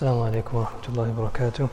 السلام عليكم ورحمة الله وبركاته.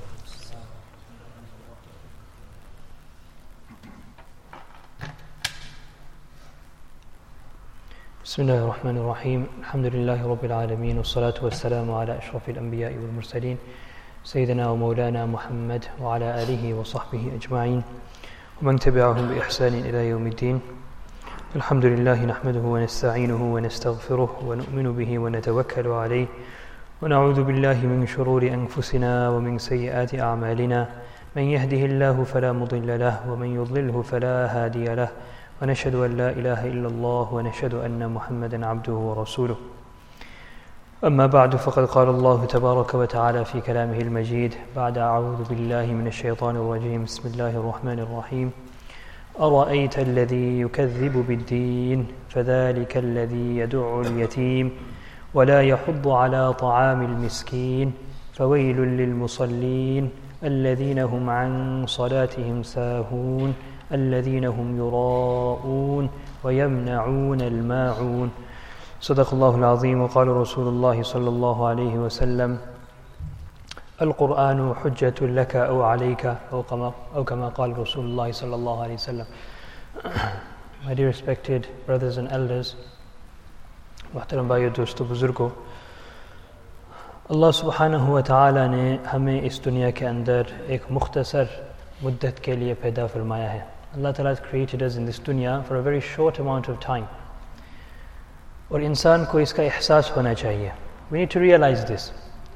بسم الله الرحمن الرحيم. الحمد لله رب العالمين، والصلاة والسلام على أشرف الأنبياء والمرسلين سيدنا ومولانا محمد وعلى آله وصحبه أجمعين ومن تبعهم بإحسان إلى يوم الدين. الحمد لله نحمده ونستعينه ونستغفره ونؤمن به ونتوكل عليه ونعوذ بالله من شرور أنفسنا ومن سيئات أعمالنا. من يهده الله فلا مضل له ومن يضلله فلا هادي له، ونشهد أن لا إله إلا الله ونشهد أن محمدا عبده ورسوله. أما بعد، فقد قال الله تبارك وتعالى في كلامه المجيد بعد أعوذ بالله من الشيطان الرجيم. بسم الله الرحمن الرحيم. أرأيت الذي يكذب بالدين فذلك الذي يدع اليتيم ولا يحض على طعام المسكين فويل للمصلين الذين هم عن صلاتهم ساهون الذين هم يراءون ويمنعون الماعون. صدق الله العظيم. وقال رسول الله صلى الله عليه وسلم: القرآن حجة لك أو عليك، أو كما قال رسول الله صلى الله عليه وسلم. My dear respected brothers and elders, मुहतरम भाइयों, दोस्तों, बुजुर्गों, अल्लाह सुब्हानहू व तआला ने हमें इस दुनिया के अंदर एक मुख्तसर मुद्दत के लिए पैदा फरमाया है. Allah Ta'ala has created us in this dunya for a very short amount of time. और इंसान को इसका एहसास होना चाहिए. We need to realize this,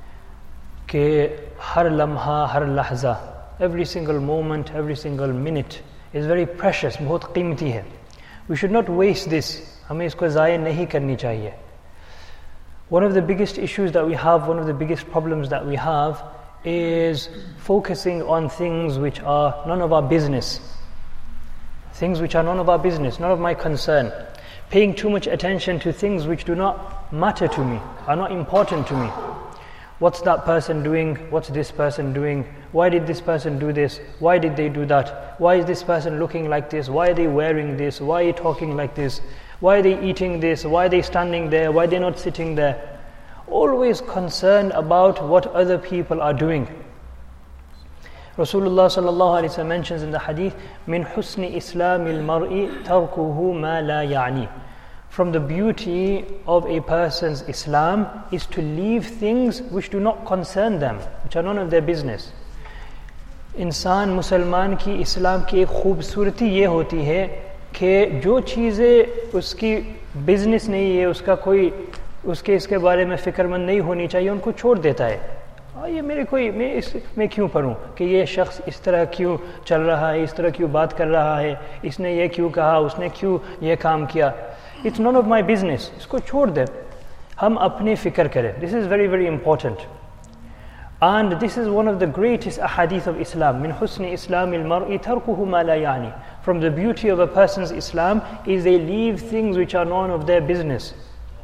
कि हर लम्हा, हर लहजा, every single moment, every single minute is very precious, बहुत कीमती है. We should not waste this. हमें इसको ज़ाया नहीं करनी चाहिए. One of the biggest issues that we have, one of the biggest problems that we have is focusing on things which are none of our business. Things which are none of our business, none of my concern. Paying too much attention to things which do not matter to me, are not important to me. What's that person doing? What's this person doing? Why did this person do this? Why did they do that? Why is this person looking like this? Why are they wearing this? Why are you talking like this? Why are they eating this? Why are they standing there? Why are they not sitting there? Always concerned about what other people are doing. Rasulullah sallallahu alaihi wasallam mentions in the hadith, "Min husni islamil mar'i tarkuhu ma la ya'ni." From the beauty of a person's Islam is to leave things which do not concern them, which are none of their business. इंसान मुसलमान की इस्लाम की एक खूबसूरती ये होती है कि जो चीज़ें उसकी बिजनेस नहीं है, उसका कोई उसके इसके बारे में फ़िक्रमंद नहीं होनी चाहिए, उनको छोड़ देता है. ये मेरे कोई मैं क्यों पढ़ूँ कि ये शख्स इस तरह क्यों चल रहा है, इस तरह क्यों बात कर रहा है, इसने ये क्यों कहा, उसने क्यों ये काम किया. It's none of my business. इसको छोड़ दे, हम अपनी फ़िक्र करें. This is very, very important. And this is one of the greatest ahadith of Islam. Min husni islamil mar'i tarkuhu ma la ya'ni. From the beauty of a person's Islam is they leave things which are none of their business.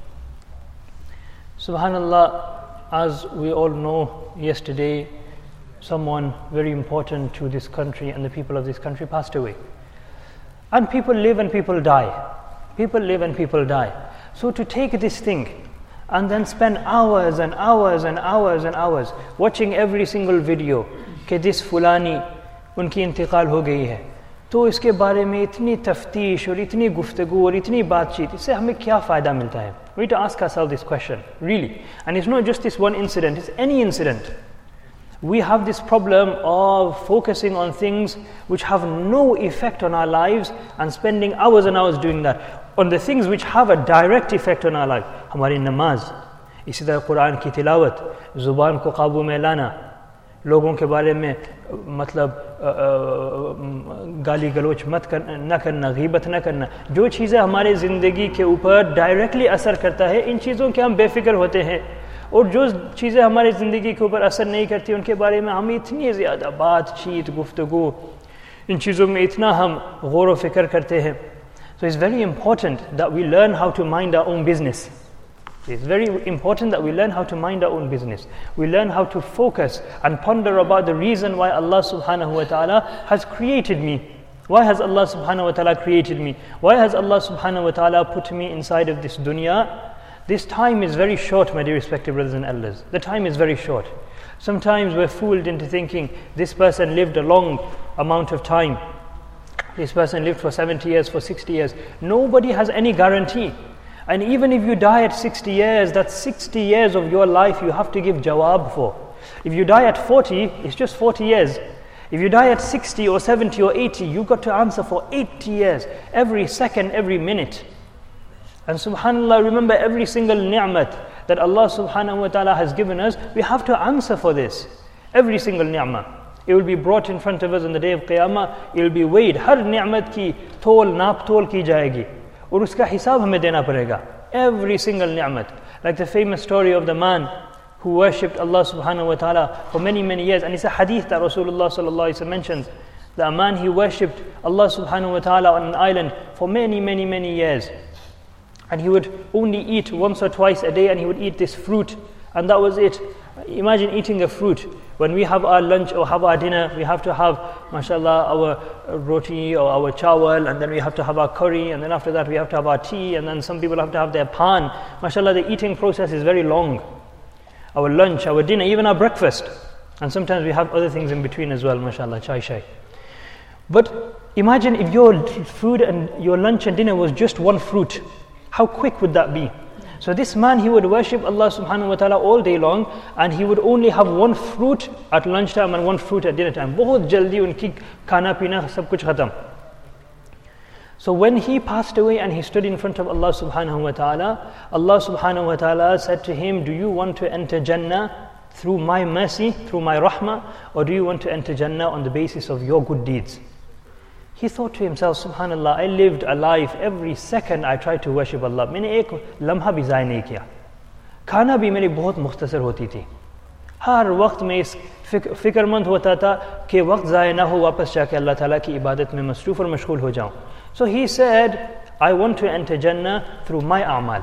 Subhanallah, as we all know, yesterday someone very important to this country and the people of this country passed away. And people live and people die. People live and people die. So to take this thing and then spend hours and hours and hours and hours watching every single video कि this फुलानी उनकी इंतकाल हो गई है, तो इसके बारे में इतनी तफ्तीश और इतनी गुफ्तगू और इतनी बातचीत, इससे हमें क्या फ़ायदा मिलता है? We need to ask ourselves this question, really. And it's not just this one incident, it's any incident. We have this problem of focusing on things which have no effect on our lives and spending hours and hours doing that. On the things which have a direct effect on our life. हमारी नमाज, इसी तरह कुरान की तिलावत, ज़ुबान को काबू में लाना, लोगों के बारे में मतलब गाली गलोच न करना, गीबत न करना. जो चीज़ें हमारे ज़िंदगी के ऊपर डायरेक्टली असर करता है, इन चीज़ों के हम बेफिक्र होते हैं. और जो चीज़ें हमारी ज़िंदगी के ऊपर असर नहीं करती, उनके बारे में हम इतनी ज़्यादा बातचीत, गुफ्तगू, इन चीज़ों में इतना हम गौर व फिक्र करते हैं. So it's very important that we learn how to mind our own business. It's very important that we learn how to mind our own business. We learn how to focus and ponder about the reason why Allah subhanahu wa ta'ala has created me. Why has Allah subhanahu wa ta'ala created me? Why has Allah subhanahu wa ta'ala put me inside of this dunya? This time is very short, my dear respected brothers and elders. The time is very short. Sometimes we're fooled into thinking this person lived a long amount of time. This person lived for 70 years, for 60 years. Nobody has any guarantee. And even if you die at 60 years, that's 60 years of your life you have to give jawab for. If you die at 40, it's just 40 years. If you die at 60 or 70 or 80, you've got to answer for 80 years. Every second, every minute. And subhanAllah, remember every single ni'mat that Allah subhanahu wa ta'ala has given us, we have to answer for this. Every single ni'mah. It will be brought in front of us on the day of Qiyamah. It will be weighed. Har ni'mat ki tol, naap tol ki jayegi. Aur uska hisab hame dena padega. Every single ni'mat. Like the famous story of the man who worshipped Allah subhanahu wa ta'ala for many, many years. And it's a hadith that Rasulullah sallallahu alaihi wasallam mentions. That a man, he worshipped Allah subhanahu wa ta'ala on an island for many, many, many years. And he would only eat once or twice a day, and he would eat this fruit. And that was it. Imagine eating a fruit. When we have our lunch or have our dinner, we have to have, mashallah, our roti or our chawal, and then we have to have our curry, and then after that we have to have our tea, and then some people have to have their pan. Mashallah, the eating process is very long. Our lunch, our dinner, even our breakfast. And sometimes we have other things in between as well, mashallah, chai shay. But imagine if your food and your lunch and dinner was just one fruit. How quick would that be? So this man, he would worship Allah subhanahu wa ta'ala all day long, and he would only have one fruit at lunchtime and one fruit at dinner time. Bahut jaldi unki khana pina sab kuch khatam. So when he passed away and he stood in front of Allah subhanahu wa ta'ala, Allah subhanahu wa ta'ala said to him, do you want to enter Jannah through my mercy, through my rahmah, or do you want to enter Jannah on the basis of your good deeds? He thought to himself, subhanallah, I lived a life, every second I tried to worship Allah. मैंने एक लम्हा भी ज़ाया नहीं किया. खाना भी मेरी बहुत मुख्तसर होती थी. हर वक्त मैं इस फिक्रमंद होता था कि वक्त ज़ाया ना हो, वापस जाके अल्लाह ताला की इबादत में मसरूफ़ और मशगूल हो जाऊं. So he said, I want to enter Jannah through my a'mal.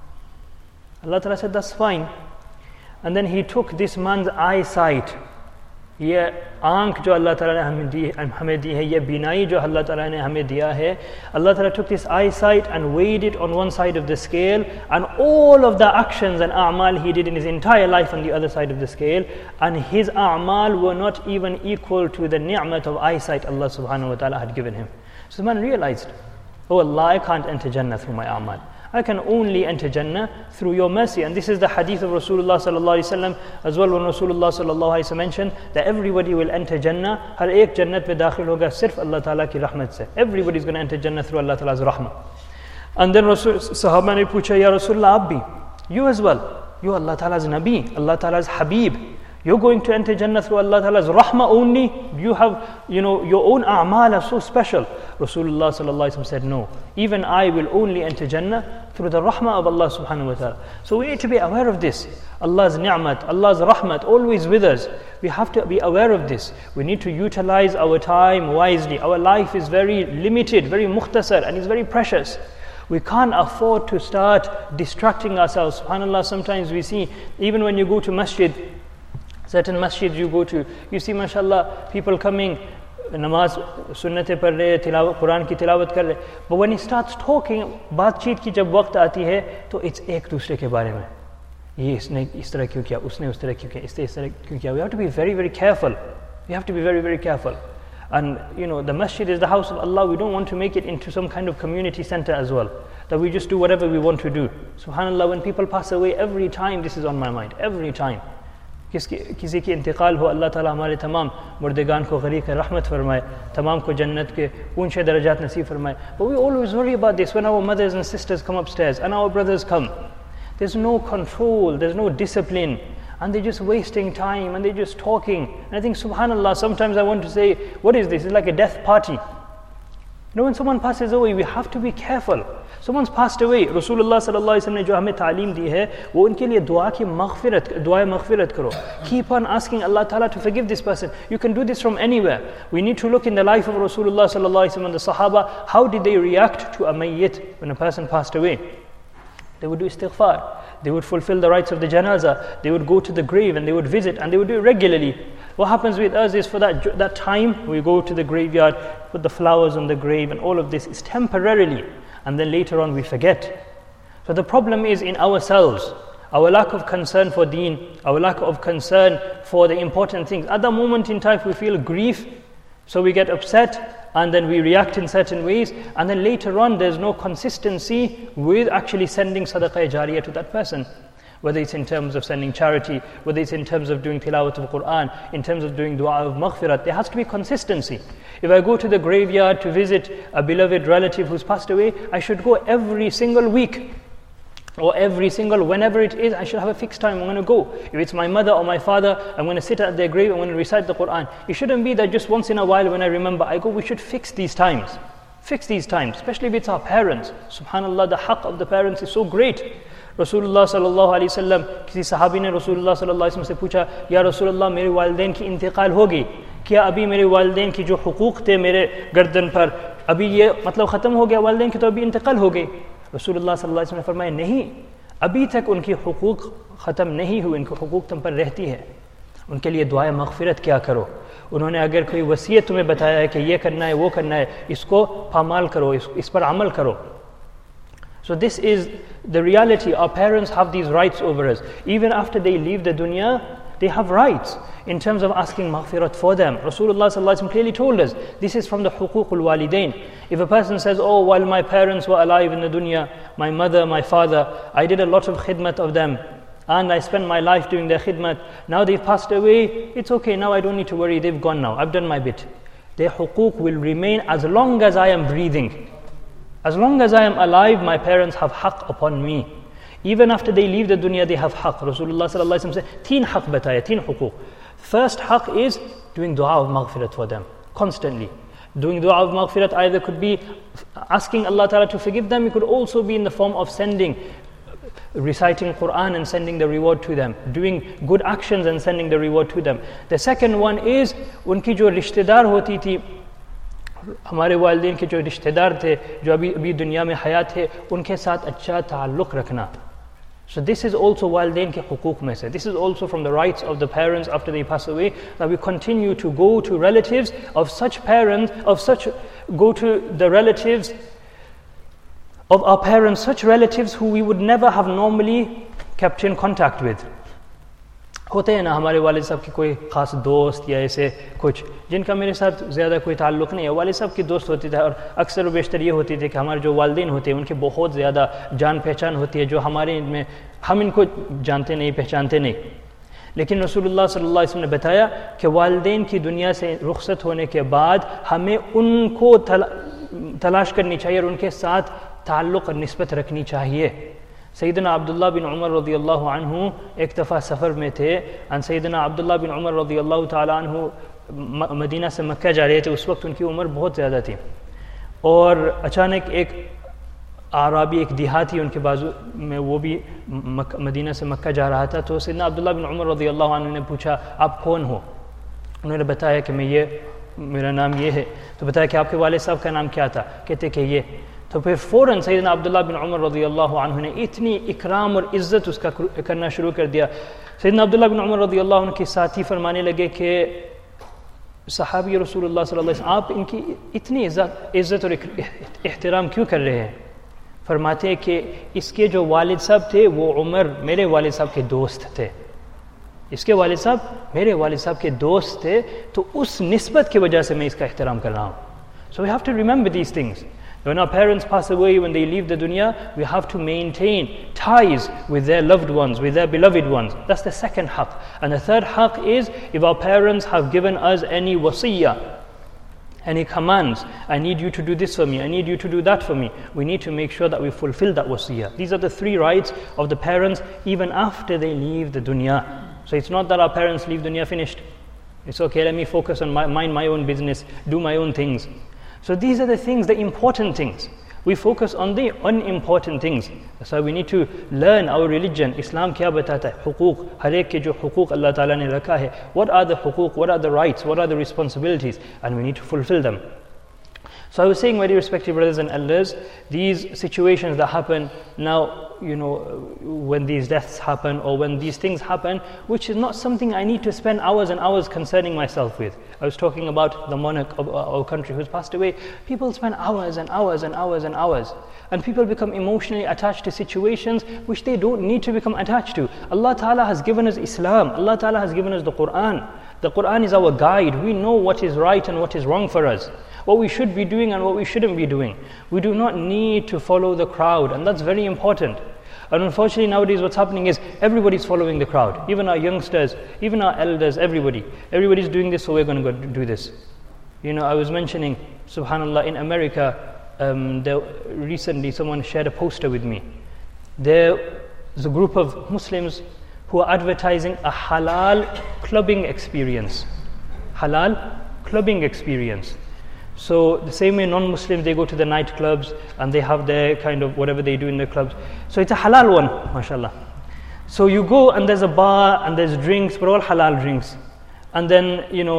Allah Ta'ala said, that's fine. And then he took this man's eyesight. ये आँख जो अल्लाह ताला ने हमें दी है, ये बीनाई जो अल्लाह ताला ने हमें दिया है, Allah Ta'ala took this eyesight and weighed it on one side of the scale, and all of the actions and a'mal he did in his entire life on the other side of the scale, and his a'mal were not even equal to the ni'mat of eyesight Allah subhanahu wa ta'ala had given him. So the man realized, oh Allah, I can't enter Jannah through my a'mal. I can only enter Jannah through your mercy. And this is the hadith of Rasulullah sallallahu alaihi wasallam as well, when Rasulullah sallallahu alaihi wasallam mentioned that everybody will enter Jannah. Har ek jannat mein dakhil hoga sirf Allah Ta'ala ki rahmat se. Everybody is going to enter Jannah through Allah Ta'ala's rahmah. And then Sahaba ne pucha, Ya Rasulullah, ab bhi, you as well. You Allah Ta'ala's Nabi, Allah Ta'ala's Habib. You're going to enter Jannah through Allah Ta'ala's rahmah only. You have, your own a'mal are so special. Rasulullah sallallahu alaihi wasallam said, no. Even I will only enter Jannah through the rahmah of Allah subhanahu wa ta'ala. So we need to be aware of this. Allah's ni'mat, Allah's rahmat, always with us. We have to be aware of this. We need to utilize our time wisely. Our life is very limited, very mukhtasar, and it's very precious. We can't afford to start distracting ourselves. SubhanAllah, sometimes we see, even when you go to masjid, certain masjids you go to, you see, mashallah, people coming, namaz, sunnate par rahe, Quran ki tilawat kar rahe. But when he starts talking, baatcheet ki jab waqt aati hai, to it's ek dusre ke baare mein. Ye isne is tarah kyun kiya, usne us tarah kyun kiya, isne is tarah kyun kiya. We have to be very, very careful. We have to be very, very careful. And the masjid is the house of Allah. We don't want to make it into some kind of community center as well, that we just do whatever we want to do. SubhanAllah, when people pass away, every time this is on my mind, every time. किसी की इंतकाल हो, अल्लाह ताला हमारे तमाम मुर्देगान को गरीक रहमत फरमाए, तमाम को जन्नत के ऊंचे दर्जात नसीब फरमाए. But we always worry about this when our mothers and sisters come upstairs and our brothers come. There's no control, there's no discipline, and they're just wasting time and they're just talking. And I think, subhanallah, sometimes I want to say, what is this? It's like a death party. When someone passes away, we have to be careful. Someone's passed away. Rasulullah sallallahu alaihi wasallam ne jo hame ta'aleem di hai, wo unke liye dua maghfirat karo. Keep on asking Allah Ta'ala to forgive this person. You can do this from anywhere. We need to look in the life of Rasulullah sallallahu alaihi wasallam and the Sahaba. How did they react to a mayyit when a person passed away? They would do istighfar. They would fulfill the rites of the janazah. They would go to the grave and they would visit, and they would do it regularly. What happens with us is, for that time, we go to the graveyard, put the flowers on the grave, and all of this is temporarily. And then later on we forget. So the problem is in ourselves, our lack of concern for deen, our lack of concern for the important things. At the moment in time we feel grief, so we get upset and then we react in certain ways, and then later on there's no consistency with actually sending sadaqah jariyah to that person. Whether it's in terms of sending charity, whether it's in terms of doing tilawat of Quran, in terms of doing dua of maghfirat, there has to be consistency. If I go to the graveyard to visit a beloved relative who's passed away, I should go every single week, or whenever it is, I should have a fixed time I'm going to go. If it's my mother or my father, I'm going to sit at their grave, I'm going to recite the Quran. It shouldn't be that just once in a while when I remember I go. We should fix these times, especially if it's our parents. Subhanallah, the haqq of the parents is so great. Rasulullah sallallahu alaihi wasallam, किसी सहाबी ने Rasulullah sallallahu alaihi wasallam से पूछा, या Rasulullah मेरे वालिदैन की इंतकाल होगी, क्या अभी मेरे वालिदैन की जो हुकूक थे मेरे गर्दन पर, अभी ये मतलब ख़त्म हो गया, वालिदैन की तो अभी इंतकाल हो गई? रसूलुल्लाह सल्लल्लाहु अलैहि वसल्लम ने फरमाया, नहीं, अभी तक उनकी हुकूक ख़त्म नहीं हुई, उनकी हुकूक तुम पर रहती है, उनके लिए दुआ मग़फ़िरत क्या करो। उन्होंने अगर कोई वसीयत तुम्हें बताया है कि ये करना है, वो करना है, इसको पामाल करो, इस पर अमल करो. So this is the reality. Our parents have these rights over us. Even after they leave the dunya, they have rights in terms of asking maghfirat for them. Rasulullah sallallahu alaihi wasallam clearly told us, this is from the huququl walidain. If a person says, oh, while my parents were alive in the dunya, my mother, my father, I did a lot of khidmat of them, and I spent my life doing their khidmat, now they've passed away, it's okay, now I don't need to worry, they've gone now, I've done my bit. Their huquq will remain as long as I am breathing. As long as I am alive, my parents have haqq upon me. Even after they leave the dunya, they have haqq. Rasulullah sallallahu alaihi wasallam said, teen haqq bataya, teen huquq. First haqq is doing dua of maghfirat for them, constantly. Doing dua of maghfirat either could be asking Allah Ta'ala to forgive them, it could also be in the form of reciting Quran and sending the reward to them, doing good actions and sending the reward to them. The second one is, unki jo rishtedar hoti thi, हमारे वालिदैन के जो रिश्तेदार थे जो अभी दुनिया में हयात थे उनके साथ अच्छा ताल्लुक़ रखना. So this is also वालिदैन के हुकूक में से. This is also from the rights of the parents after they pass away, that we continue to go to relatives of such parents, go to the relatives of our parents, such relatives who we would never have normally kept in contact with. होते हैं ना हमारे वालिद साहब की कोई ख़ास दोस्त या ऐसे कुछ जिनका मेरे साथ ज़्यादा कोई ताल्लुक़ नहीं है. वालिद साहब की दोस्त होती थी और अक्सर बेशतर ये होती थी कि हमारे जो वालिदैन होते हैं उनकी बहुत ज़्यादा जान पहचान होती है जो हमारे में हम इनको जानते नहीं, पहचानते नहीं. लेकिन रसूलुल्लाह सल्लल्लाहु अलैहि वसल्लम ने बताया कि वालिदैन की दुनिया से रुखसत होने के बाद हमें उनको तलाश करनी चाहिए और उनके साथ ताल्लुक़ और निस्बत रखनी चाहिए. सैयदना अब्दुल्लाह बिन उमर रज़ियल्लाहु अन्हु एक दफ़ा सफ़र में थे, और सैयदना अब्दुल्लाह बिन उमर रज़ियल्लाहु ताला अन्हु मदीना से मक्का जा रहे थे. उस वक्त उनकी उम्र बहुत ज़्यादा थी और अचानक एक आराबी, एक देहाती उनके बाजू में, वो भी मदीना से मक्का जा रहा था. तो सैयदना अब्दुल्लाह बिन उमर रज़ियल्लाहु अन्हु ने पूछा, आप कौन हो? उन्होंने बताया कि मेरा नाम ये है. तो बताया कि आपके वालिद साहब का नाम क्या था? कहते कि ये. तो फिर फ़ौरन सैयदना अब्दुल्लाह बिन उमर रज़ियल्लाहु अन्हु ने इतनी इकराम और इज़्ज़त उसका करना शुरू कर दिया. सैयदना अब्दुल्लाह बिन उमर रज़ियल्लाहु अन्हु के साथी फरमाने लगे कि सहाबी रसूलुल्लाह सल्लल्लाहु अलैहि वसल्लम, आप इनकी इतनी इज़्ज़त और एहतराम क्यों कर रहे हैं? फरमाते हैं कि इसके जो वालिद साहब थे वो उमर मेरे वालिद साहब के दोस्त थे. इसके वालिद साहब मेरे वालिद साहब के दोस्त थे, तो उस निस्बत की वजह से मैं इसका एहतराम कर रहा हूँ. So we have to remember these things. When our parents pass away, when they leave the dunya, we have to maintain ties with their loved ones, with their beloved ones. That's the second haqq. And the third haqq is, if our parents have given us any wasiyyah, any commands, I need you to do this for me, I need you to do that for me, we need to make sure that we fulfill that wasiyyah. These are the three rights of the parents even after they leave the dunya. So it's not that our parents leave dunya finished. It's okay, let me focus on mind my own business, do my own things. So these are the things, the important things. We focus on the unimportant things. That's why we need to learn our religion. Islam kya batata hai? Huquq. Har ek ke jo huquq Allah Ta'ala ne rakha hai. What are the huquq? What are the rights? What are the responsibilities? And we need to fulfill them. So I was saying, my dear respected brothers and elders, these situations that happen now, when these deaths happen or when these things happen, which is not something I need to spend hours and hours concerning myself with. I was talking about the monarch of our country who's passed away. People spend hours and hours and hours and hours. And people become emotionally attached to situations which they don't need to become attached to. Allah Ta'ala has given us Islam. Allah Ta'ala has given us the Quran. The Quran is our guide. We know what is right and what is wrong for us, what we should be doing and what we shouldn't be doing. We do not need to follow the crowd, and that's very important. And unfortunately nowadays what's happening is everybody's following the crowd. Even our youngsters, even our elders, everybody's doing this, so we're going to go do this. I was mentioning, subhanallah, in America, recently someone shared a poster with me. There's a group of Muslims who are advertising a halal clubbing experience. Halal clubbing experience. So the same way non-Muslims, they go to the nightclubs and they have their kind of whatever they do in the clubs. So it's a halal one, mashallah. So you go and there's a bar and there's drinks, but all halal drinks. And then,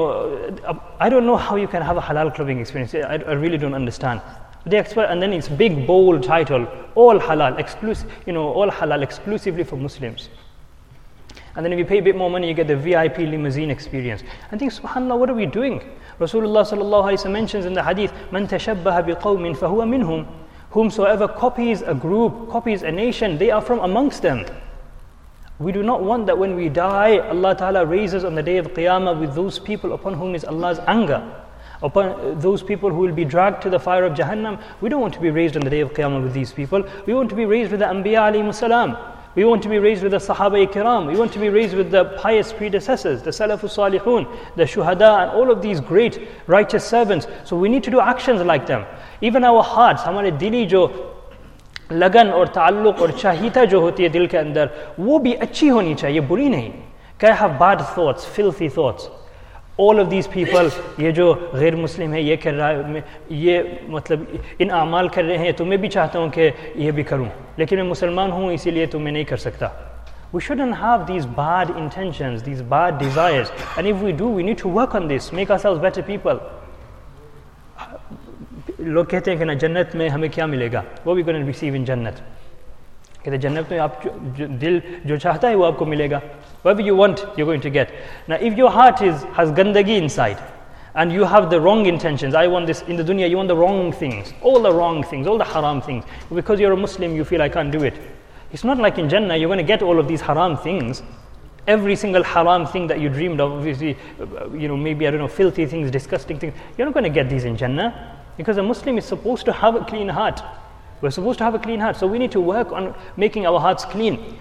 I don't know how you can have a halal clubbing experience. I really don't understand. And then it's big, bold title, all halal, exclusive, all halal exclusively for Muslims. And then if you pay a bit more money, you get the VIP limousine experience. And think, subhanAllah, what are we doing? Rasulullah sallallahu alaihi wasallam mentions in the hadith, "Man tashabbaha biqawmin fahuwa minhum." Whomsoever copies a group, copies a nation, they are from amongst them. We do not want that when we die, Allah Ta'ala raises on the day of Qiyamah with those people upon whom is Allah's anger, upon those people who will be dragged to the fire of Jahannam. We don't want to be raised on the day of Qiyamah with these people. We want to be raised with the Anbiya alayhimus salam. We want to be raised with the Sahaba Kiram. We want to be raised with the pious predecessors, the Salafus Salihun, the Shuhada, and all of these great righteous servants. So we need to do actions like them. Even our hearts, हमारे दिली जो लगन और ताल्लुक और चाहिता जो होती है दिल के अंदर, वो भी अच्छी होनी चाहिए, बुरी नहीं. Can I have bad thoughts, filthy thoughts? All of these people, ये जो गैर मुस्लिम है, ये कर रहा है, ये मतलब इन आमाल कर रहे हैं, तो मैं भी चाहता हूँ कि ये भी करूँ, लेकिन मैं मुसलमान हूँ इसीलिए तो मैं नहीं कर सकता. We shouldn't have these bad intentions, these bad desires, and if we do, we need to work on this, make ourselves better people. लोग कहते हैं कि ना जन्नत में हमें क्या मिलेगा? What are we going to receive in जन्नत? कहते जन्नत में आप दिल जो चाहता है वो आपको मिलेगा. Whatever you want, you're going to get. Now, if your heart has gandagi inside, and you have the wrong intentions, I want this in the dunya, you want the wrong things, all the haram things. Because you're a Muslim, you feel I can't do it. It's not like in Jannah, you're going to get all of these haram things. Every single haram thing that you dreamed of, obviously, maybe, filthy things, disgusting things, you're not going to get these in Jannah. Because a Muslim is supposed to have a clean heart. We're supposed to have a clean heart. So we need to work on making our hearts clean.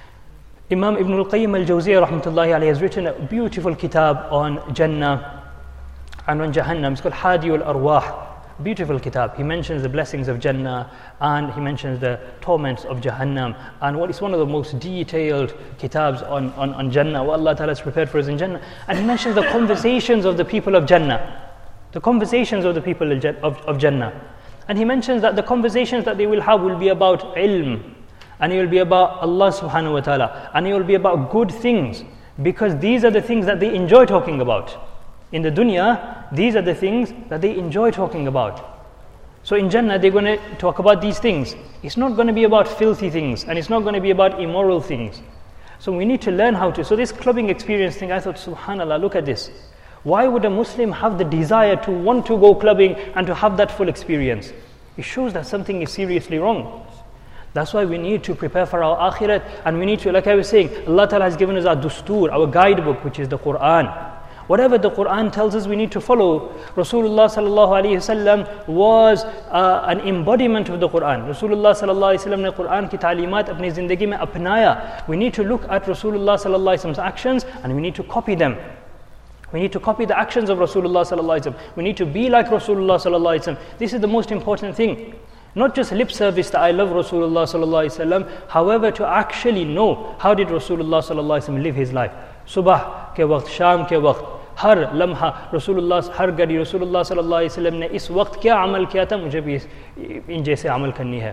Imam Ibn al-Qayyim al-Jawziyah rahmatullahi alayhi has written a beautiful kitab on Jannah and on Jahannam. It's called Hadi al-Arwah. Beautiful kitab. He mentions the blessings of Jannah and he mentions the torments of Jahannam. And it's one of the most detailed kitabs on Jannah, what Allah Ta'ala has prepared for us in Jannah. And he mentions the conversations of the people of Jannah. The conversations of the people of Jannah. And he mentions that the conversations that they will have will be about ilm. And it will be about Allah subhanahu wa ta'ala. And it will be about good things. Because these are the things that they enjoy talking about. In the dunya, these are the things that they enjoy talking about. So in Jannah, they're going to talk about these things. It's not going to be about filthy things. And it's not going to be about immoral things. So we need to learn how to. So this clubbing experience thing, I thought, subhanallah, look at this. Why would a Muslim have the desire to want to go clubbing and to have that full experience? It shows that something is seriously wrong. That's why we need to prepare for our akhirat, and we need to, like I was saying, Allah Ta'ala has given us our dustur, our guidebook, which is the Quran. Whatever the Quran tells us, we need to follow. Rasulullah sallallahu alaihi wasallam was an embodiment of the Quran. Rasulullah sallallahu alaihi wasallam ne Quran ki ta'limat apni zindagi mein apnaya. We need to look at Rasulullah sallallahu alaihi wasallam's actions, and we need to copy them. We need to copy the actions of Rasulullah sallallahu alaihi wasallam. We need to be like Rasulullah sallallahu alaihi wasallam. This is the most important thing. Not just lip service that I love Rasulullah sallallahu alaihi wasallam. However, to actually know how did Rasulullah sallallahu alaihi wasallam live his life. Subah ke waqt, sham ke waqt, har lamha Rasulullah, har gadi Rasulullah sallallahu alaihi wasallam ne is waqt kya amal kiya tha, mujhe bhi in jaise amal karni hai.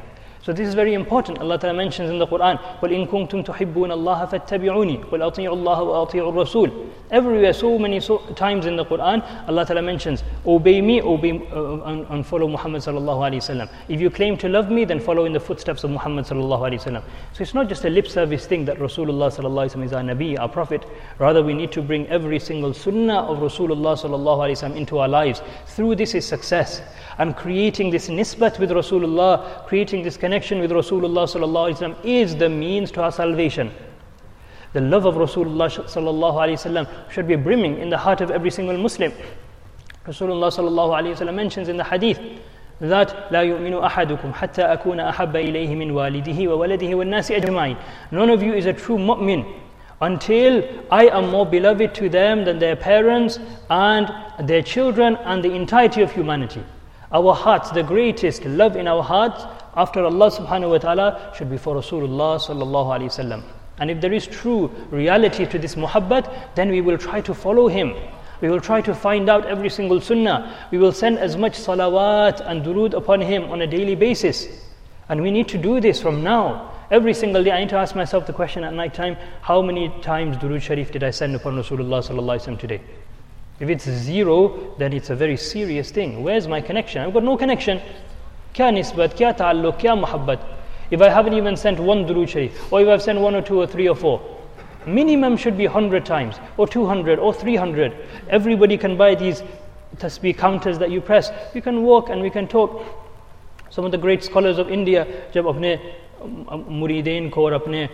So this is very important. Allah Ta'ala mentions in the Quran, وَإِن كُنْتُمْ تُحِبُّونَ اللَّهَ فَاتَّبِعُونِي وَأَطِيعُوا اللَّهَ وَأَطِيعُوا الرَّسُولَ. Everywhere, so many times in the Quran, Allah Ta'ala mentions, obey me, and follow Muhammad sallallahu alaihi wasallam. If you claim to love me, then follow in the footsteps of Muhammad sallallahu alaihi wasallam. So it's not just a lip service thing that Rasulullah sallallahu alaihi wasallam is our Nabi, our Prophet. Rather, we need to bring every single sunnah of Rasulullah sallallahu alaihi wasallam into our lives. Through this is success. And creating this nisbat with Rasulullah, creating this connection with Rasulullah sallallahu alaihi wasallam is the means to our salvation. The love of Rasulullah sallallahu alaihi wasallam should be brimming in the heart of every single Muslim. Rasulullah sallallahu alaihi wasallam mentions in the hadith that لا يؤمن أحدكم حتى أكون أحب إليه من والده وولده والناس أجمعين. None of you is a true mu'min until I am more beloved to them than their parents and their children and the entirety of humanity. Our hearts, the greatest love in our hearts after Allah subhanahu wa ta'ala should be for Rasulullah sallallahu alayhi wasallam. And if there is true reality to this muhabbat, then we will try to follow him. We will try to find out every single sunnah. We will send as much salawat and durood upon him on a daily basis. And we need to do this from now. Every single day I need to ask myself the question at night time, how many times durood sharif did I send upon Rasulullah sallallahu alayhi wasallam today? If it's 0, then it's a very serious thing. Where's my connection? I've got no connection. Kya nisbat, kya ta'alluq, kya muhabbat? If I haven't even sent one durood sharif, or if I've sent 1 or 2 or 3 or 4, minimum should be 100 times, or 200 or 300. Everybody can buy these tasbih counters that you press. You can walk and we can talk. Some of the great scholars of India, jab apne मुरीदेन को और अपने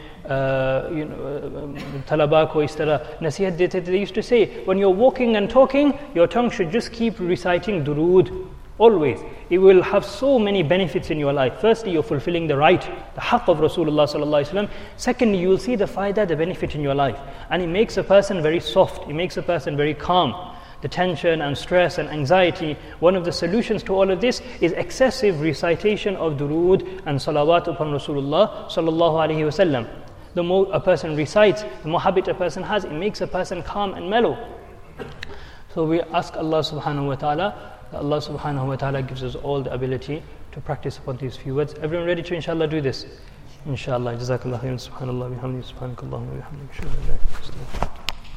तलबा को इस तरह नसीहत देते थे, they used to say, when you're walking and talking, your tongue should just keep reciting durood always. It will have so many benefits in your life. Firstly, you're fulfilling the right, the haqq of Rasulullah sallallahu alaihi wasallam. Secondly, you will see the faidah, the benefit in your life, and it makes a person very soft, it makes a person very calm. The tension and stress and anxiety, one of the solutions to all of this is excessive recitation of durood and salawat upon Rasulullah sallallahu alaihi wasallam. The more a person recites, the more habit a person has, it makes a person calm and mellow. So we ask Allah subhanahu wa ta'ala, that Allah subhanahu wa ta'ala gives us all the ability to practice upon these few words. Everyone ready to inshallah do this? Inshallah. Jazakallah khairan. Subhanallah bihamdihi. Subhanakallahumma wa bihamdika. Ashhadu an la ilaha illa anta.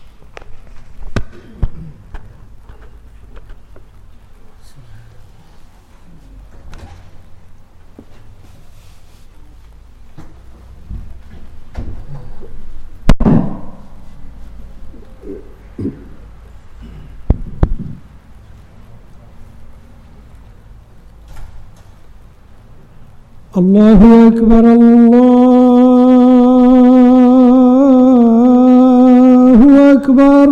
الله أكبر الله أكبر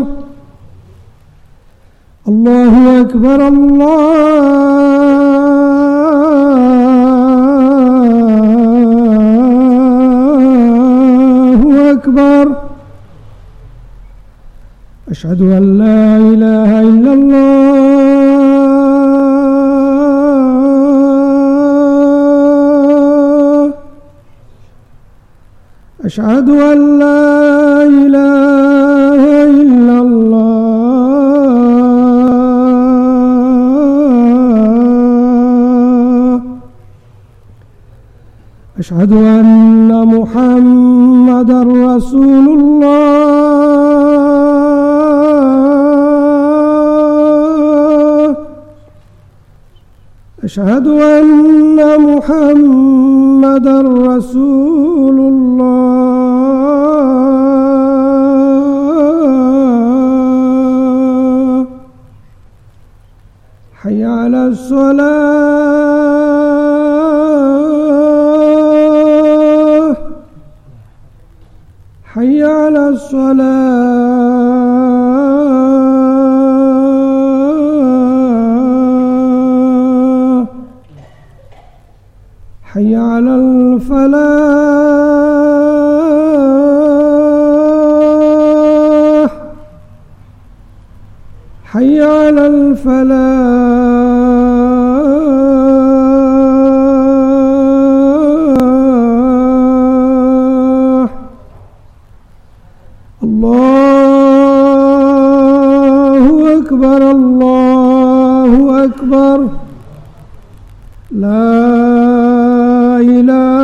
الله أكبر الله أكبر أشهد أن لا إله إلا الله أشهد أن لا إله إلا الله أشهد أن محمدًا رسول الله أشهد أن محمدًا رسول الله حي على الصلاة حي على الصلاة حي على الفلاح حي على الفلاح الله أكبر الله أكبر لا إله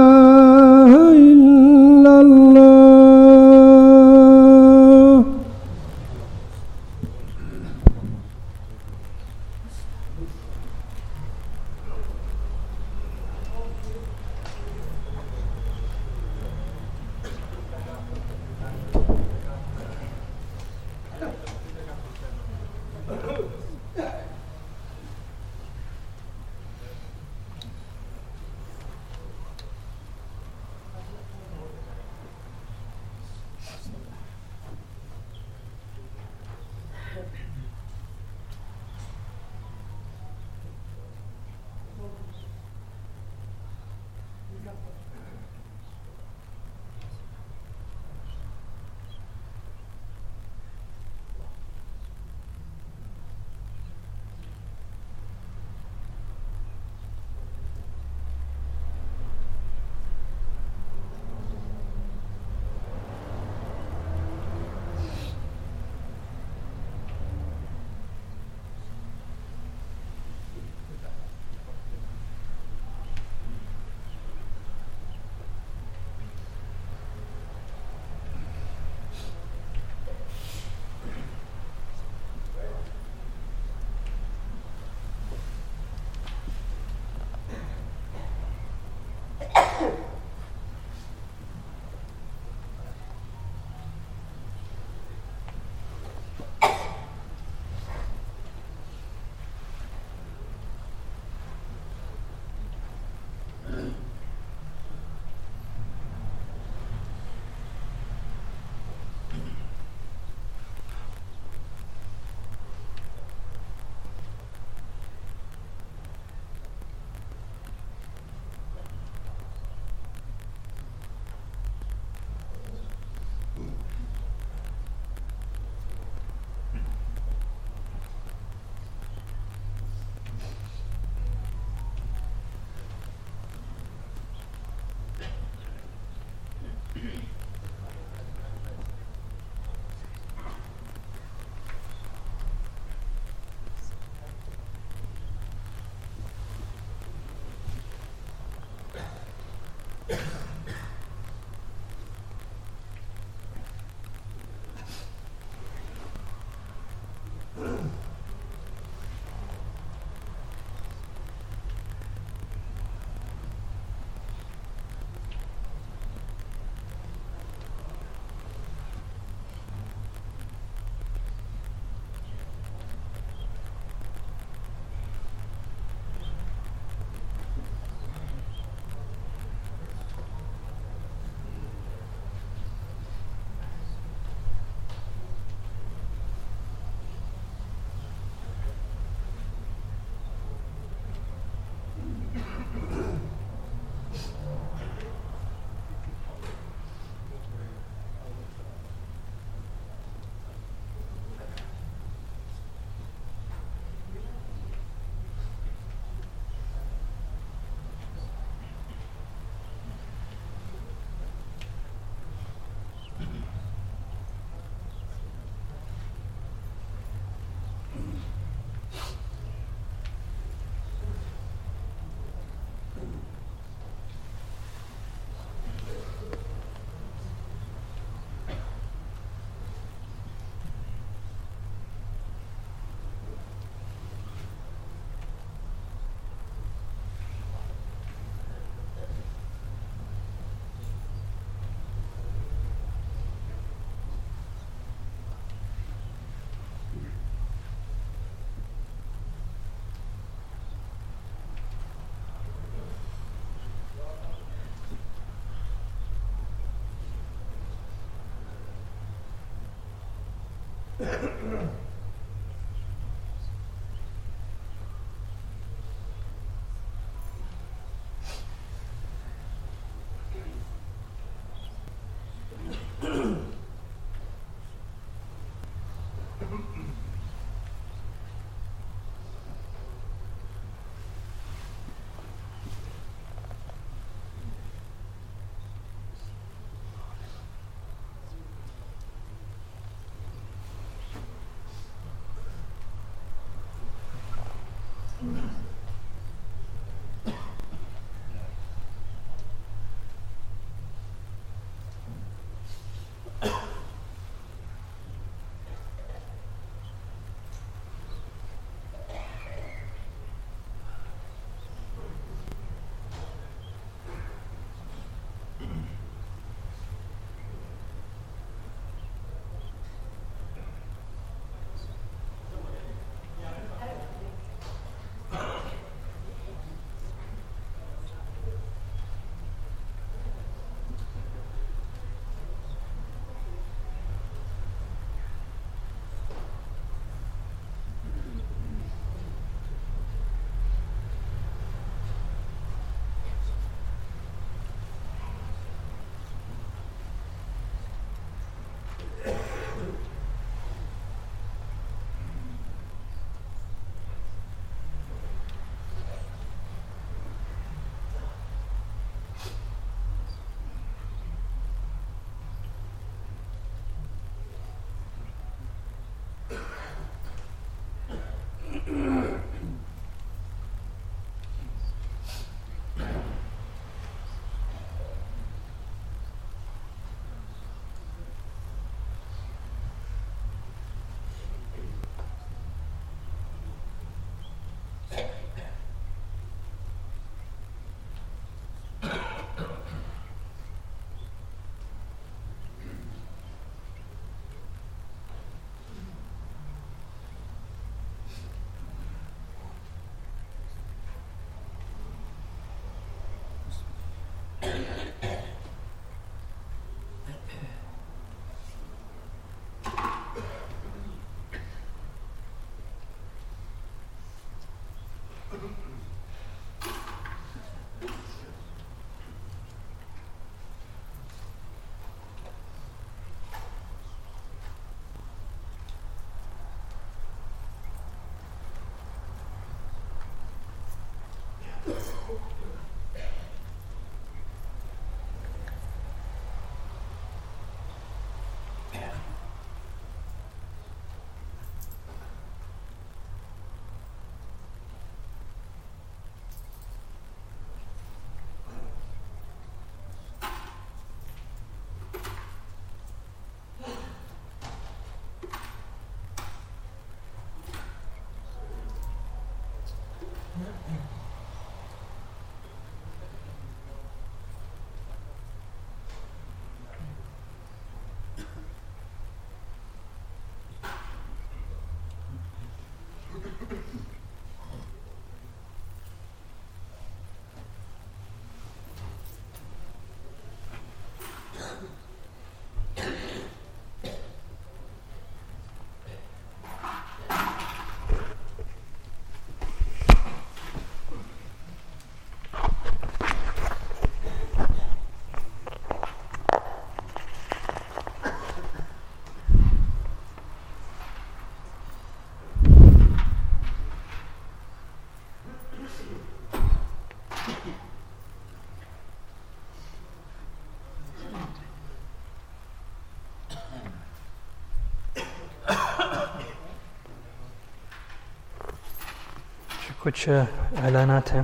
कुछ ऐलानात हैं।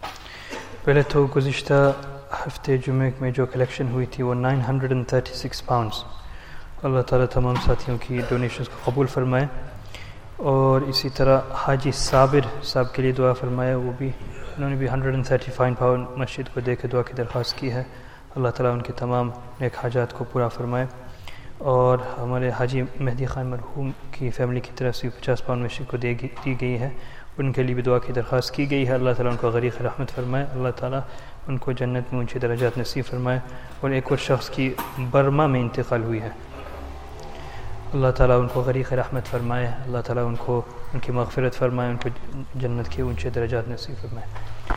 पहले तो गुज़िश्ता हफ्ते जुमे में जो collection हुई थी वो 936 पाउंड्स। अल्लाह ताला तमाम साथियों की डोनेशंस को कबूल फरमाए और इसी तरह हाजी साबिर साहब के लिए दुआ फरमाए। वो भी उन्होंने भी 135 पाउंड मस्जिद को दे के दुआ की दरख्वास्त की है। अल्लाह ताला उनके तमाम नेक हाजात को पूरा फरमाए। और हमारे हाजी मेहदी खान मरहूम की फ़ैमिली की तरफ से 50 पाउंड मस्जिद को दी गई है, उनके लिए भी दुआ की दरख्वास्त की गई है। अल्लाह ताला उनको गरीक़ रहमत फरमाए, अल्लाह ताला उनको जन्नत में ऊँचे दर्जात नसीब फरमाए। और एक और शख्स की बर्मा में इंतकाल हुई है। अल्लाह ताला उनको गरीक़ रहमत फरमाए, अल्लाह ताला उनको उनकी मग़फ़िरत फरमाए, उनको जन्नत के ऊंचे दरजात नसीब फरमाए।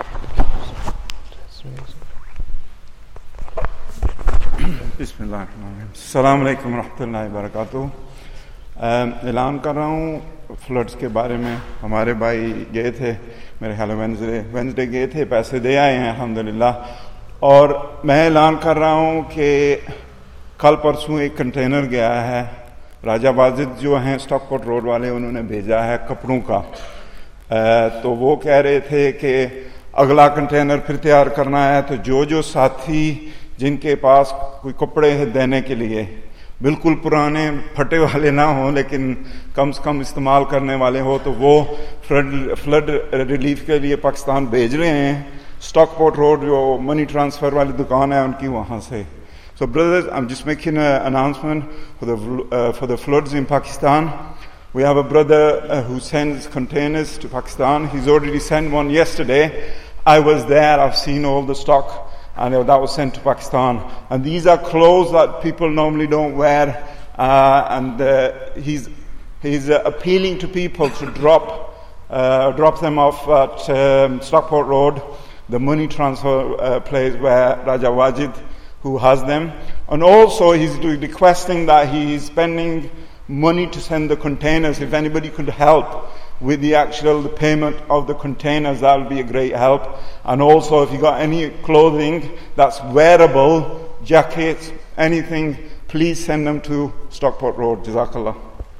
बिस्मिल्लाहिर्रहमानिर्रहीम। अस्सलामु अलैकुम रहमतुल्लाहि व बरकातुहू। ऐलान कर रहा हूँ फ्लड्स के बारे में। हमारे भाई गए थे, मेरे ख्याल वेंसडे गए थे, पैसे दे आए हैं अल्हम्दुलिल्लाह। और मैं ऐलान कर रहा हूँ कि कल परसों एक कंटेनर गया है, राजा वाजिद जो हैं स्टॉकपोर्ट रोड वाले, उन्होंने भेजा है कपड़ों का। तो वो कह रहे थे कि अगला कंटेनर फिर तैयार करना है, तो जो साथी जिनके पास कोई कपड़े हैं देने के लिए, बिल्कुल पुराने फटे वाले ना हो लेकिन कम से कम इस्तेमाल करने वाले हो, तो वो फ्लड रिलीफ के लिए पाकिस्तान भेज रहे हैं। स्टॉकपोर्ट रोड जो मनी ट्रांसफ़र वाली दुकान है उनकी वहाँ से। So brothers, I'm just making an announcement for the floods in Pakistan. We have a brother who sends containers to Pakistan. He's already sent one yesterday. I was there, I've seen all the stock, and that was sent to Pakistan. And these are clothes that people normally don't wear, and he's appealing to people to drop them off at Stockport Road, the money transfer place where Raja Wajid, who has them. And also he's requesting that he is spending money to send the containers. If anybody could help with the payment of the containers, that would be a great help. And also if you got any clothing that's wearable, jackets, anything, please send them to Stockport Road. Jazakallah.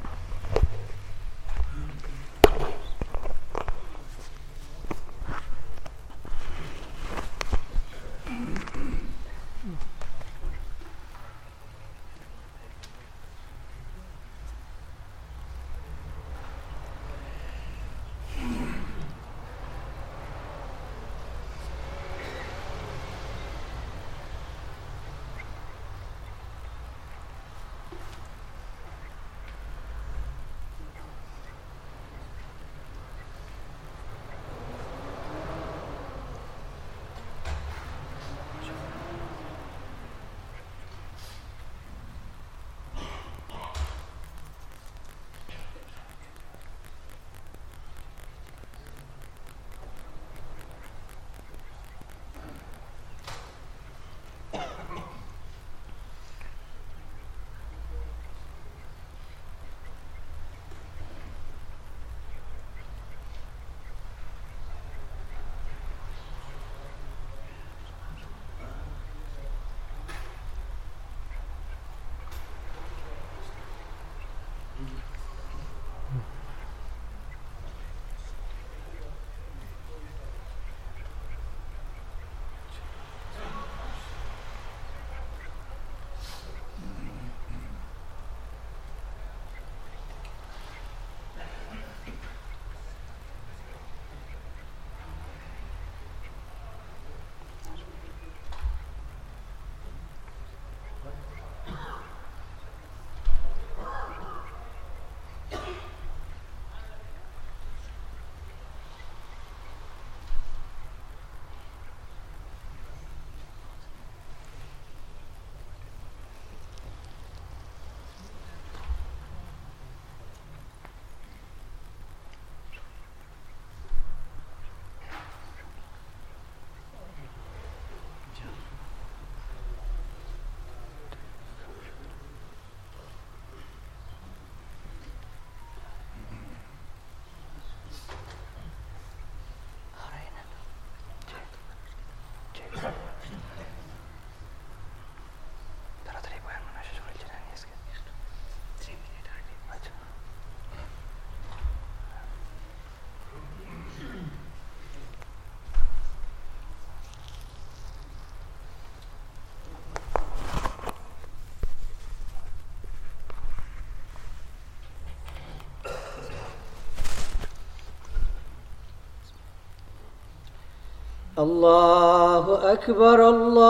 الله أكبر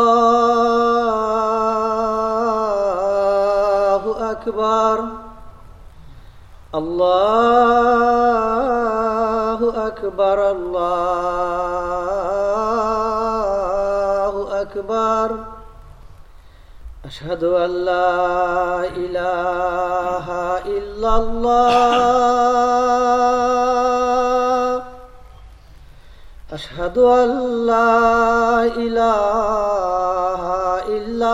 الله أكبر الله أكبر الله أكبر أشهد أن لا إله إلا الله أشهد أن لا إله إلا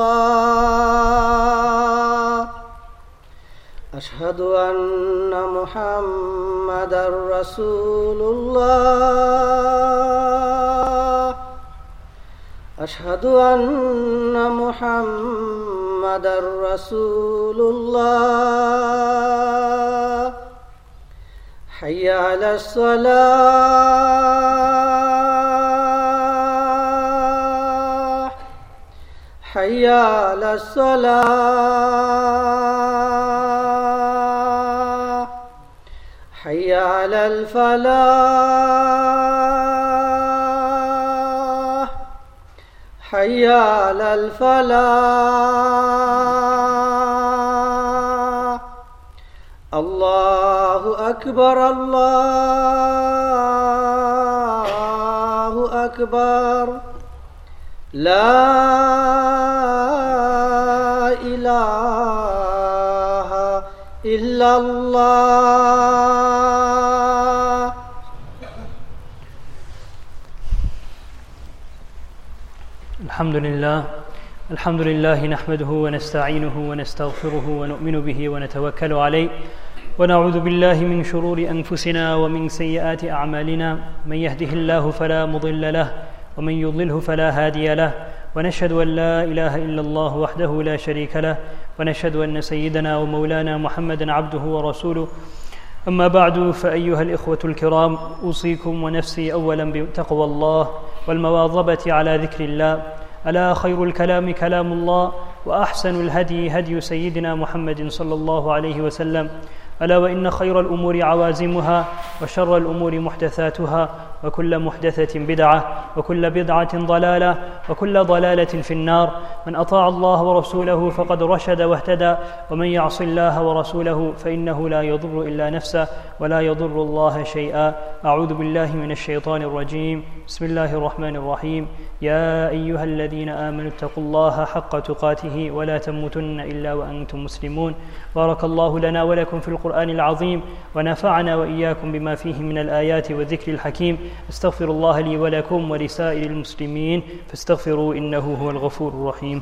الله أشهد أن محمدا رسول الله أشهد أن محمدا رسول الله حي على الصلاة حي على الصلاة حي على الفلاح حي على الفلاح الله أكبر الله أكبر لا إله إلا الله. الحمد لله نحمده ونستعينه ونستغفره ونؤمن به ونتوكل عليه ونعوذ بالله من شرور أنفسنا ومن سيئات أعمالنا من يهده الله فلا مضل له ومن يضلله فلا هادي له ونشهد أن لا إله إلا الله وحده لا شريك له ونشهد أن سيدنا ومولانا محمدا عبده ورسوله. أما بعد فأيها الإخوة الكرام أوصيكم ونفسي أولا بتقوى الله والمواظبة على ذكر الله. ألا خير الكلام كلام الله وأحسن الهدي هدي سيدنا محمد صلى الله عليه وسلم. ألا وإن خير الأمور عوازمها وشر الأمور محدثاتها وكل محدثة بدعة وكل بدعة ضلالة وكل ضلالة في النار. من أطاع الله ورسوله فقد رشد واهتدى ومن يعص الله ورسوله فإنه لا يضر إلا نفسه ولا يضر الله شيئا. أعوذ بالله من الشيطان الرجيم. بسم الله الرحمن الرحيم. يا أيها الذين آمنوا اتقوا الله حق تقاته ولا تموتن إلا وأنتم مسلمون. بارك الله لنا ولكم في القرآن العظيم ونفعنا وإياكم بما فيه من الآيات والذكر الحكيم. استغفر الله لي ولكم ولسائر المسلمين فاستغفروا إنه هو الغفور الرحيم.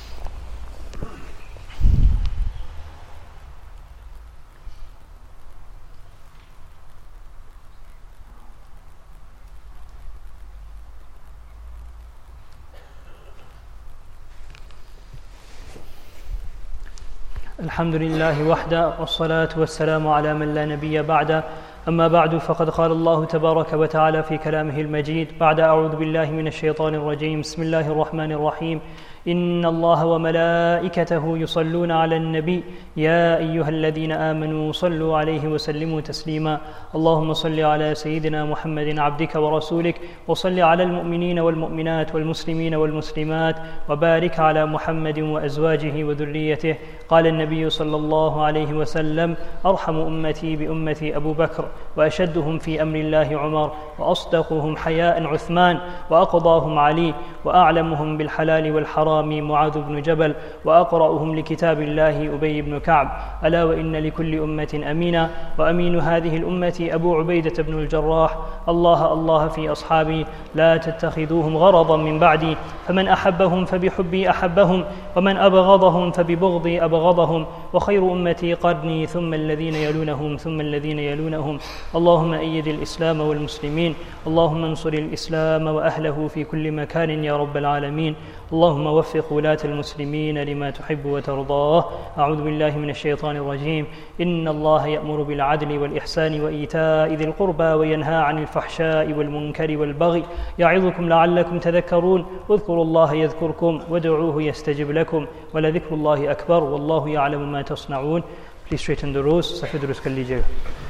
الحمد لله وحده والصلاة والسلام على من لا نبي بعده. أما بعد فقد قال الله تبارك وتعالى في كلامه المجيد بعد أعوذ بالله من الشيطان الرجيم. بسم الله الرحمن الرحيم. إن الله وملائكته يصلون على النبي يا أيها الذين آمنوا صلوا عليه وسلموا تسليما. اللهم صل على سيدنا محمد عبدك ورسولك وصل على المؤمنين والمؤمنات والمسلمين والمسلمات وبارك على محمد وأزواجه وذريته. قال النبي صلى الله عليه وسلم أرحم أمتي بأمتي أبو بكر وأشدهم في أمر الله عمر وأصدقهم حياء عثمان وأقضاهم علي وأعلمهم بالحلال والحرام معاذ بن جبل وأقرأهم لكتاب الله أبي بن كعب. ألا وإن لكل أمة أمينا وأمين هذه الأمة أبو عبيدة بن الجراح. الله الله في أصحابي لا تتخذوهم غرضا من بعدي فمن أحبهم فبحبي أحبهم ومن أبغضهم فببغضي أبغضهم وخير أمتي قرني ثم الذين يلونهم ثم الذين يلونهم. اللهم أيد الإسلام والمسلمين. اللهم انصر الإسلام وأهله في كل مكان يا رب العالمين. اللهم وفق ولاة المسلمين لما تحب وترضاه. أعوذ بالله من الشيطان الرجيم. إن الله يأمر بالعدل والإحسان وإيتاء ذي القربى وينهى عن الفحشاء والمنكر والبغي يعظكم لعلكم تذكرون. اذكروا الله يذكركم وادعوه يستجب لكم ولذكر الله أكبر والله يعلم ما تصنعون. Please straighten the rows. सफ़ेद दुरुस्त कर लीजिएगा.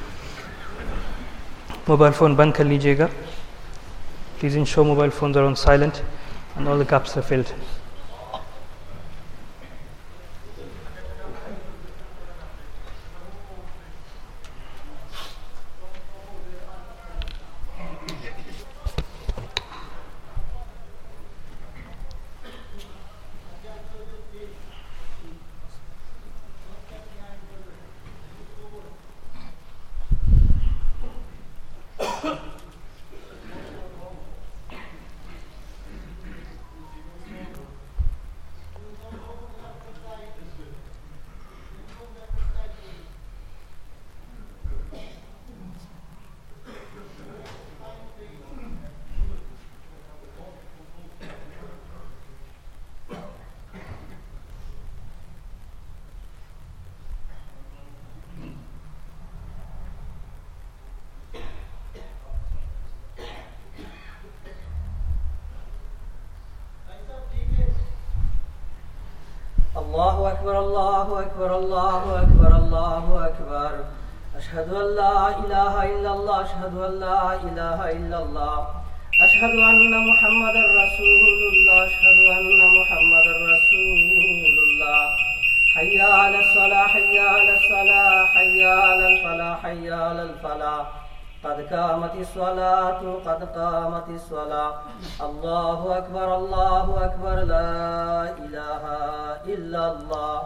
Mobile phone बंद कर लीजिएगा. Please ensure mobile phones are on silent and all the gaps are filled. الله أكبر الله أكبر الله أكبر الله أكبر أشهد أن لا إله إلا الله أشهد أن لا إله إلا الله أشهد أن محمدا رسول الله أشهد أن محمدا رسول الله حي على الصلاة حي على الصلاة حي على الفلاح حي على الفلاح قد قامت الصلاة قد قامت الصلاة الله أكبر لا إله إلا الله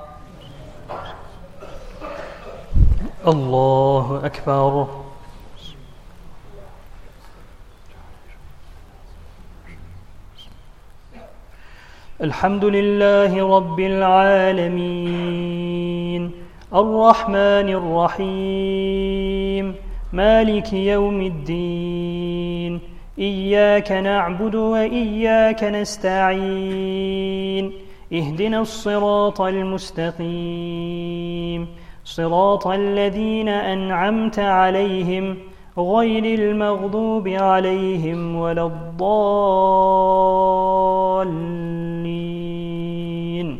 الله أكبر. الحمد لله رب العالمين الرحمن الرحيم مالك يوم الدين إياك نعبد وإياك نستعين اهدنا الصراط المستقيم صراط الذين أنعمت عليهم غير المغضوب عليهم ولا الضالين.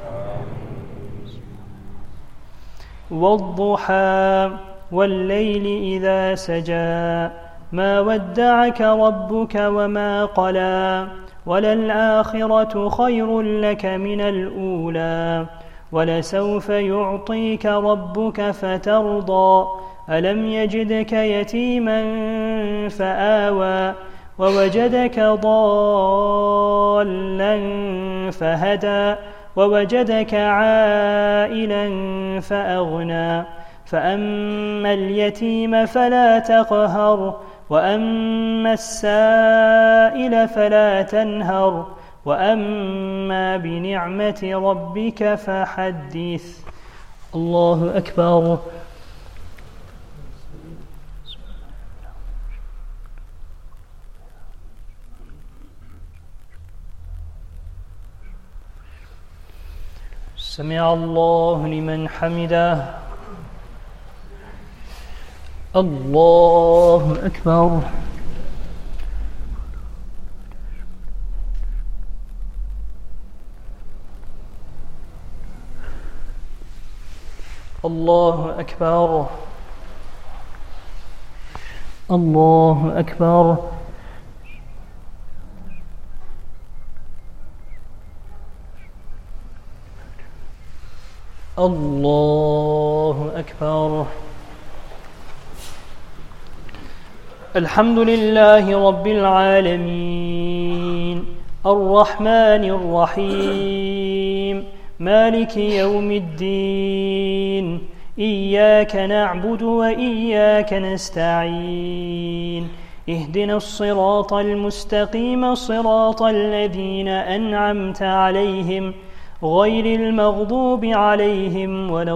والضحى والليل إذا سجى ما ودعك ربك وما قلى وللآخرة خير لك من الأولى ولسوف يعطيك ربك فترضى ألم يجدك يتيما فآوى ووجدك ضالا فهدى ووجدك عائلا فأغنى فأما اليتيم فلا تقهر وأما السائل فلا تنهر وأما بنعمة ربك فحدث. الله أكبر. سمع الله لمن حمده. الله أكبر. الله أكبر. الله أكبر. الله أكبر. الحمد لله رب العالمين الرحمن الرحيم مالك يوم الدين إياك نعبد وإياك نستعين اهدنا الصراط المستقيم صراط الذين أنعمت عليهم غير المغضوب عليهم ولا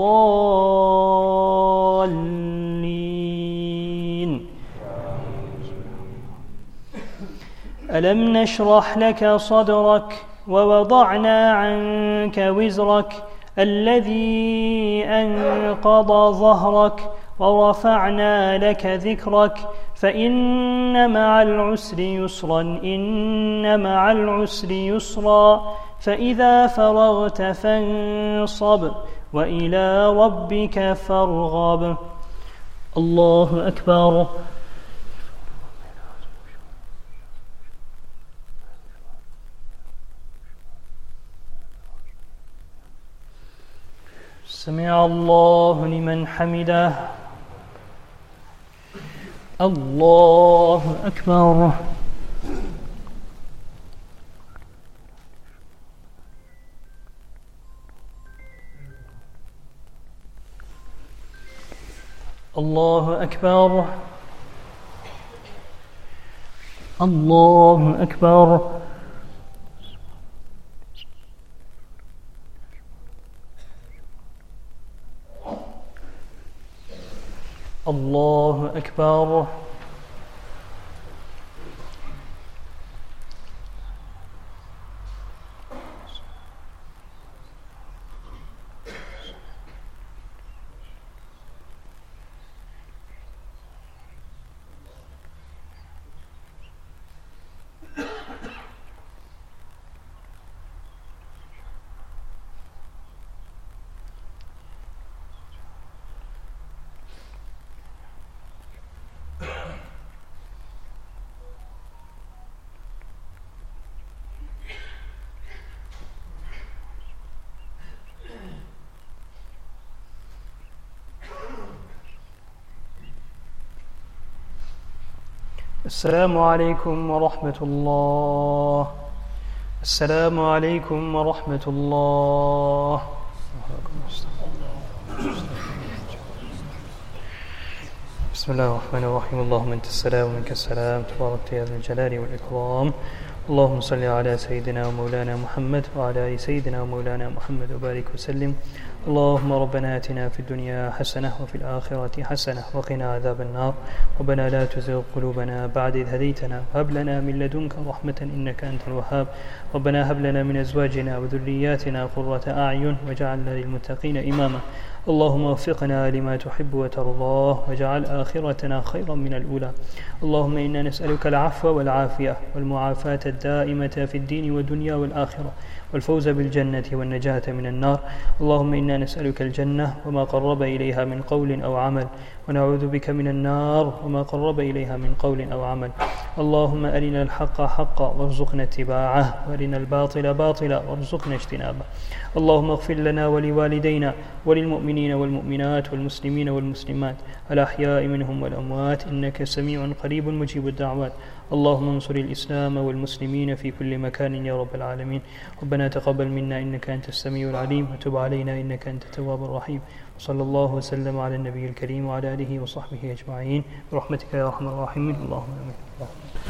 الضالين. ألم نشرح لك صدرك ووضعنا عنك وزرك الذي أنقض ظهرك ورفعنا لك ذكرك فإن مع العسر يسرا إن مع العسر يسرا فإذا فرغت فانصب وإلى ربك فارغب. الله أكبر. سمع الله لمن حمده. الله أكبر. الله أكبر. الله أكبر. الله أكبر. السلام عليكم ورحمة الله. السلام عليكم ورحمة الله. بسم الله الرحمن الرحيم. اللهم أنت السلام ومنك السلام، تباركت يا ذا الجلال والإكرام. اللهم صل على سيدنا ومولانا محمد وعلى آل سيدنا ومولانا محمد وبارك وسلم. اللهم ربنا آتنا في الدنيا حسنة وفي الآخرة حسنة وقنا عذاب النار. ربنا لا تزغ قلوبنا بعد إذ هديتنا وهب لنا من لدنك رحمة إنك أنت الوهاب. ربنا هب لنا من أزواجنا وذرياتنا قرة أعين واجعلنا للمتقين إماما. اللهم وفقنا لما تحب وترضاه واجعل آخرتنا خيرا من الأولى. اللهم إنا نسألك العفو والعافية والمعافاة الدائمة في الدين والدنيا والآخرة والفوز بالجنة والنجاة من النار. اللهم إنا نسألك الجنة وما قرب إليها من قول أو عمل، ونعوذ بك من النار وما قرب إليها من قول أو عمل. اللهم أرنا الحق حقا وارزقنا اتباعه، وأرنا الباطل باطلا وارزقنا اجتنابه. اللهم اغفر لنا ولوالدينا وللمؤمنين والمؤمنات والمسلمين والمسلمات الأحياء منهم والأموات إنك سميع قريب مجيب الدعوات. اللهم انصر الإسلام والمسلمين في كل مكان يا رب العالمين. ربنا تقبل منا إنك أنت السميع العليم، وتب علينا إنك أنت التواب الرحيم. وصلى الله وسلم على النبي الكريم وعلى آله وصحبه أجمعين برحمتك يا أرحم الراحمين. اللهم آمين.